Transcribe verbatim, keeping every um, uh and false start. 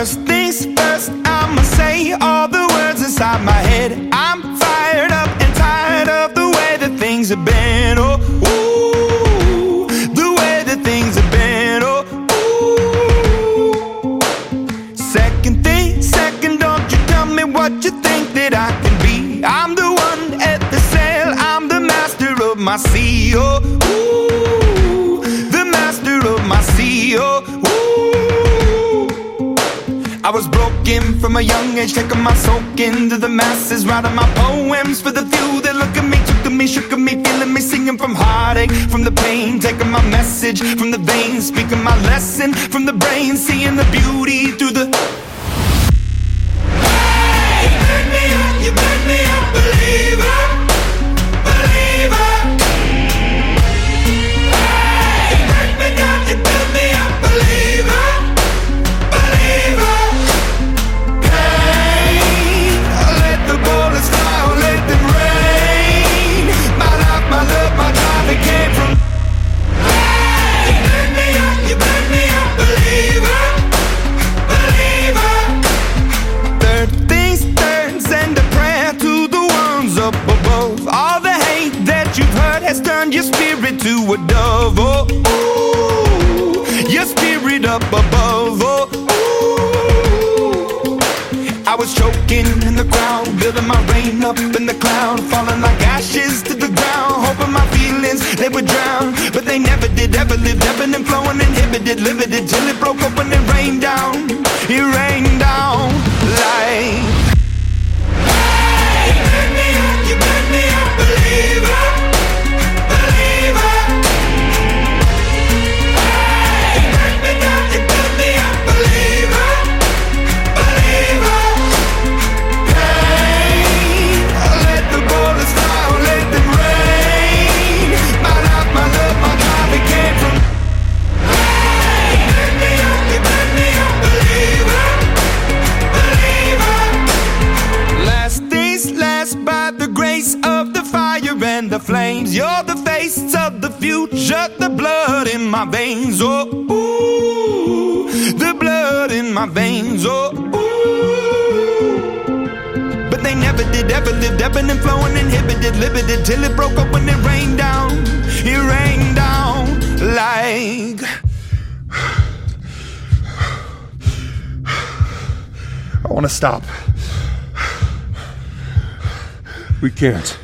First things first, I'ma say all the words inside my head. I'm fired up and tired of the way that things have been. Oh, ooh, the way that things have been. Oh, ooh. Second thing, second, don't you tell me what you think that I can be. I'm the one at the sail, I'm the master of my sea. Oh, ooh, the master of my sea. Oh, ooh. I was broken from a young age, taking my soak into the masses, writing my poems for the few that look at me, took to me, shook at me, feeling me, singing from heartache, from the pain, taking my message from the veins, speaking my lesson from the brain, seeing the beauty through the. Hey, you burn me up, you burn me up, believer, believer. Hey, you burn me down, you build me up, believer. Turn your spirit to a dove, oh, ooh, your spirit up above, oh, ooh. I was choking in the crowd, building my rain up in the cloud, falling like ashes to the ground, hoping my feelings, they would drown, but they never did, ever lived, ebbing and flowing, inhibited, limited, till it broke open and rained down, it rained down like. Hey, you burn me up, you burn me up, believer. The flames, you're the face of the future, the blood in my veins, oh, ooh, the blood in my veins, oh, ooh. But they never did, ever lived, ebbing and flowing, inhibited, limited, till it broke up when it rained down, it rained down like. I want to stop. We can't.